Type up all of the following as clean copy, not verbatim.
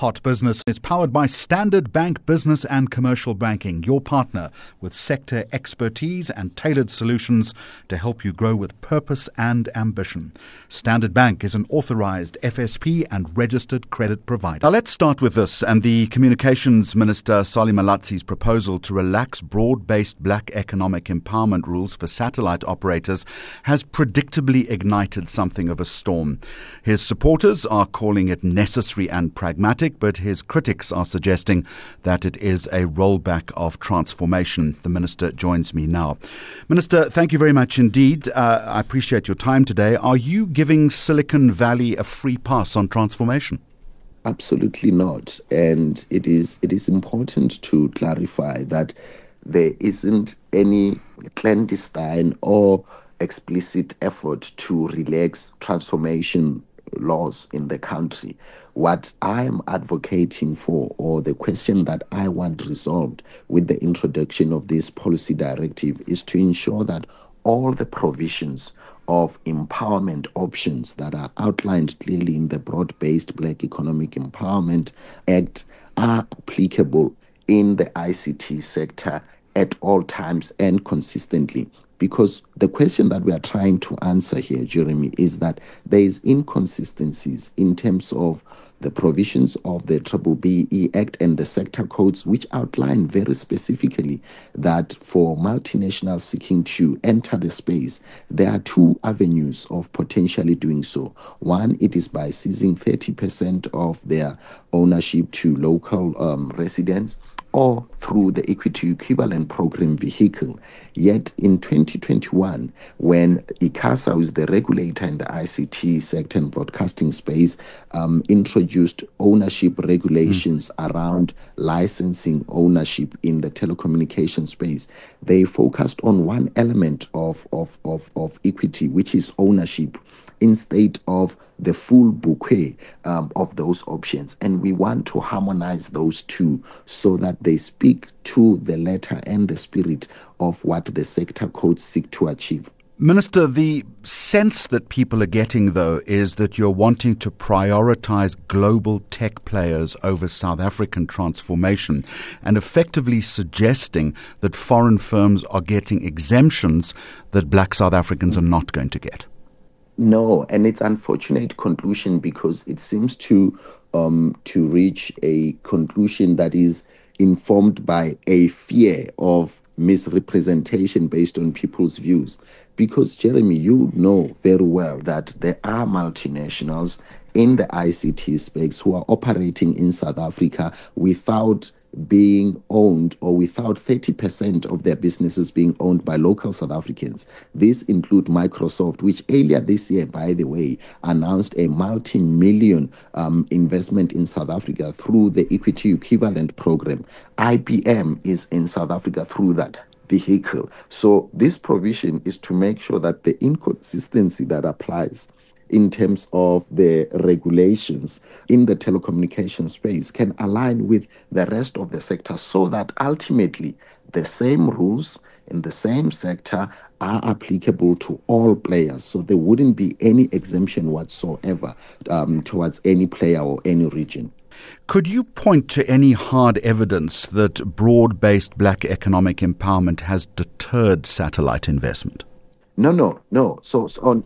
Hot Business is powered by Standard Bank Business and Commercial Banking, your partner with sector expertise and tailored solutions to help you grow with purpose and ambition. Standard Bank is an authorized FSP and registered credit provider. Now let's start with this and the Communications Minister Solly Malatsi's proposal to relax broad-based black economic empowerment rules for satellite operators has predictably ignited something of a storm. His supporters are calling it necessary and pragmatic, but his critics are suggesting that it is a rollback of transformation. The Minister joins me now. Minister, thank you very much indeed. I appreciate your time today. Are you giving Silicon Valley a free pass on transformation? Absolutely not. And it is important to clarify that there isn't any clandestine or explicit effort to relax transformation laws in the country. What I am advocating for, or the question that I want resolved with the introduction of this policy directive, is to ensure that all the provisions of empowerment options that are outlined clearly in the Broad-Based Black Economic Empowerment Act are applicable in the ICT sector at all times and consistently. Because the question that we are trying to answer here, Jeremy, is that there is inconsistencies in terms of the provisions of the BBBE Act and the sector codes, which outline very specifically that for multinationals seeking to enter the space, there are two avenues of potentially doing so. One, it is by seizing 30% of their ownership to local residents, or through the equity equivalent program vehicle. Yet in 2021, when ICASA, who is the regulator in the ICT sector and broadcasting space, introduced ownership regulations around licensing ownership in the telecommunication space, they focused on one element of equity, which is ownership, instead of the full bouquet of those options. And we want to harmonize those two so that they speak to the letter and the spirit of what the sector codes seek to achieve. Minister, the sense that people are getting, though, is that you're wanting to prioritize global tech players over South African transformation and effectively suggesting that foreign firms are getting exemptions that black South Africans are not going to get. No, and it's an unfortunate conclusion because it seems to reach a conclusion that is informed by a fear of misrepresentation based on people's views. Because, Jeremy, you know very well that there are multinationals in the ICT space who are operating in South Africa without being owned, or without 30% of their businesses being owned by local South Africans. These include Microsoft, which earlier this year, by the way, announced a multi-million investment in South Africa through the equity equivalent program. IBM is in South Africa through that vehicle. So this provision is to make sure that the inconsistency that applies in terms of the regulations in the telecommunication space can align with the rest of the sector, so that ultimately the same rules in the same sector are applicable to all players. So there wouldn't be any exemption whatsoever towards any player or any region. Could you point to any hard evidence that broad-based black economic empowerment has deterred satellite investment? No. So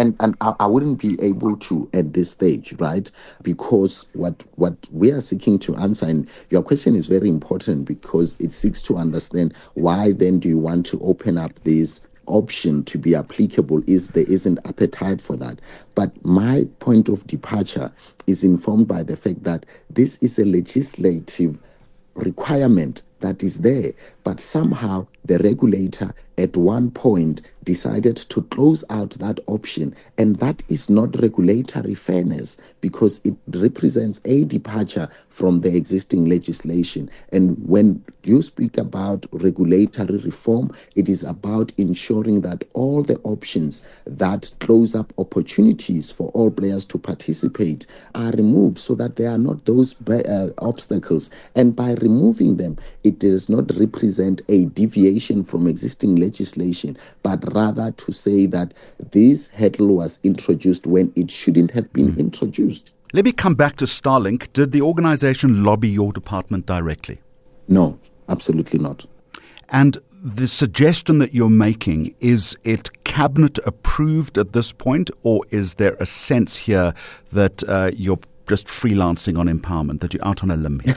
I wouldn't be able to at this stage, right? Because what we are seeking to answer, and your question is very important because it seeks to understand why then do you want to open up this option to be applicable, is there isn't appetite for that. But my point of departure is informed by the fact that this is a legislative requirement that is there, but somehow the regulator at one point decided to close out that option, and that is not regulatory fairness because it represents a departure from the existing legislation. And when you speak about regulatory reform, it is about ensuring that all the options that close up opportunities for all players to participate are removed so that there are not those obstacles. And by removing them, it does not represent a deviation from existing legislation, but rather to say that this hurdle was introduced when it shouldn't have been introduced. Let me come back to Starlink. Did the organization lobby your department directly? No, absolutely not. And the suggestion that you're making, is it cabinet approved at this point, or is there a sense here that you're just freelancing on empowerment, that you're out on a limb here?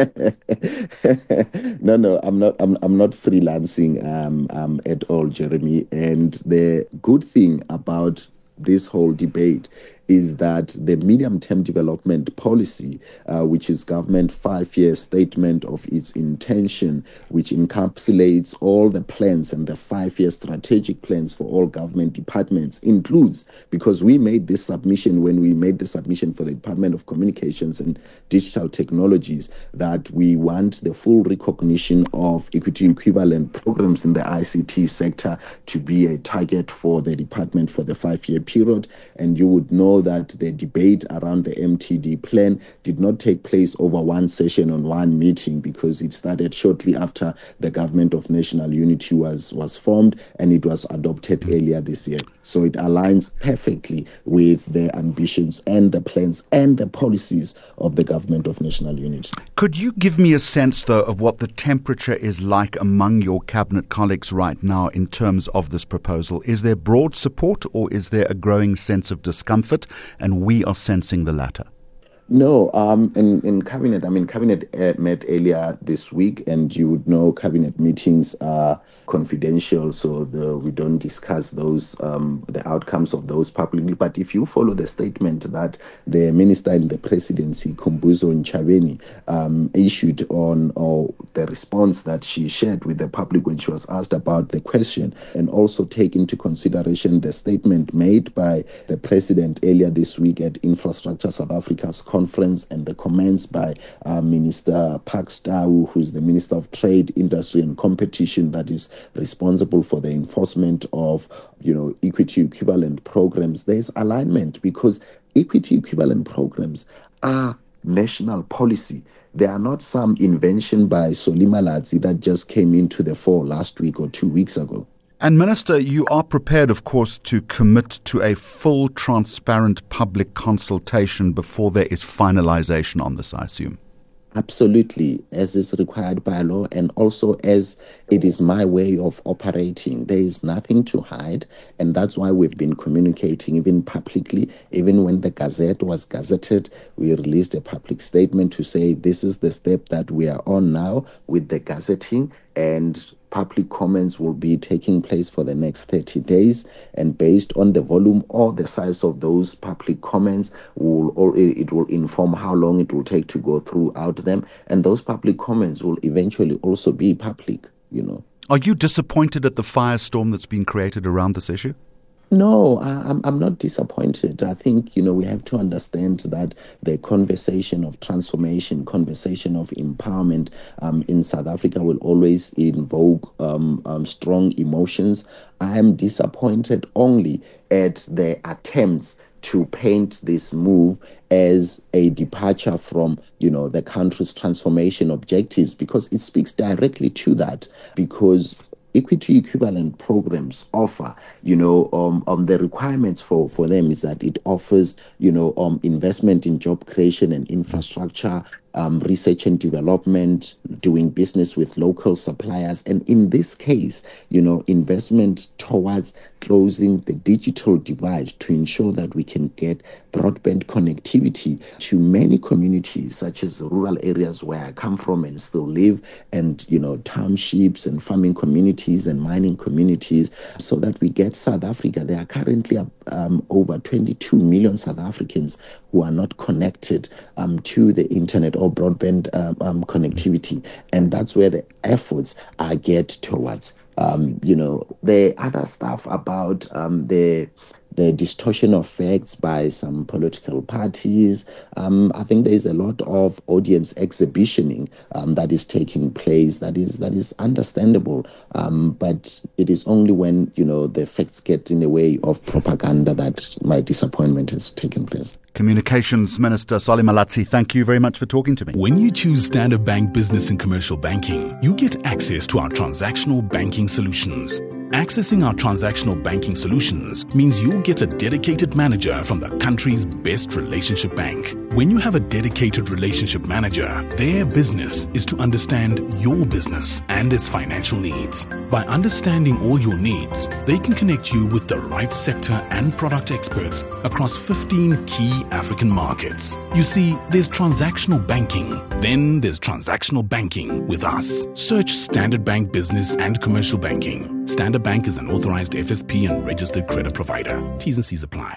No, I'm not. I'm not freelancing at all, Jeremy. And the good thing about this whole debate is that the medium-term development policy, which is government 5-year statement of its intention, which encapsulates all the plans and the 5-year strategic plans for all government departments, includes, because we made this submission when we made the submission for the Department of Communications and Digital Technologies, that we want the full recognition of equity equivalent programs in the ICT sector to be a target for the department for the 5-year period. And you would know that the debate around the MTD plan did not take place over one session on one meeting, because it started shortly after the Government of National Unity was formed, and it was adopted earlier this year. So it aligns perfectly with the ambitions and the plans and the policies of the Government of National Unity. Could you give me a sense, though, of what the temperature is like among your cabinet colleagues right now in terms of this proposal? Is there broad support, or is there a growing sense of discomfort, and we are sensing the latter? No, in cabinet, cabinet met earlier this week, and you would know cabinet meetings are confidential, so we don't discuss those the outcomes of those publicly. But if you follow the statement that the minister in the presidency, Khumbudzo Ntshavheni, issued on, or the response that she shared with the public when she was asked about the question, and also take into consideration the statement made by the president earlier this week at Infrastructure South Africa's conference, and the comments by Minister Pakstau, who's the Minister of Trade, Industry and Competition, that is responsible for the enforcement of, equity equivalent programs. There's alignment, because equity equivalent programs are national policy. They are not some invention by Solly Malatsi that just came into the fore last week or 2 weeks ago. And Minister, you are prepared, of course, to commit to a full, transparent public consultation before there is finalization on this, I assume? Absolutely, as is required by law, and also as it is my way of operating. There is nothing to hide, and that's why we've been communicating even publicly. Even when the Gazette was gazetted, we released a public statement to say this is the step that we are on now with the gazetting, and public comments will be taking place for the next 30 days. And based on the volume or the size of those public comments, it will inform how long it will take to go throughout them. And those public comments will eventually also be public, Are you disappointed at the firestorm that's been created around this issue? No, I'm not disappointed. I think, we have to understand that the conversation of transformation, conversation of empowerment in South Africa will always invoke strong emotions. I am disappointed only at the attempts to paint this move as a departure from, the country's transformation objectives, because it speaks directly to that, because equity equivalent programs offer, the requirements for them is that it offers, investment in job creation and infrastructure, research and development, doing business with local suppliers, and in this case, investment towards closing the digital divide to ensure that we can get broadband connectivity to many communities, such as rural areas where I come from and still live, and, townships and farming communities and mining communities, so that we get South Africa. There are currently over 22 million South Africans who are not connected to the internet or broadband connectivity. And that's where the efforts are geared towards. The other stuff about the distortion of facts by some political parties. I think there is a lot of audience exhibitioning that is taking place. That is understandable, but it is only when the facts get in the way of propaganda that my disappointment has taken place. Communications Minister Solly Malatsi, thank you very much for talking to me. When you choose Standard Bank Business and Commercial Banking, you get access to our transactional banking solutions. Accessing our transactional banking solutions means you'll get a dedicated manager from the country's best relationship bank. When you have a dedicated relationship manager, their business is to understand your business and its financial needs. By understanding all your needs, they can connect you with the right sector and product experts across 15 key African markets. You see, there's transactional banking, then there's transactional banking with us. Search Standard Bank Business and Commercial Banking. Standard Bank is an authorized FSP and registered credit provider. T's and C's apply.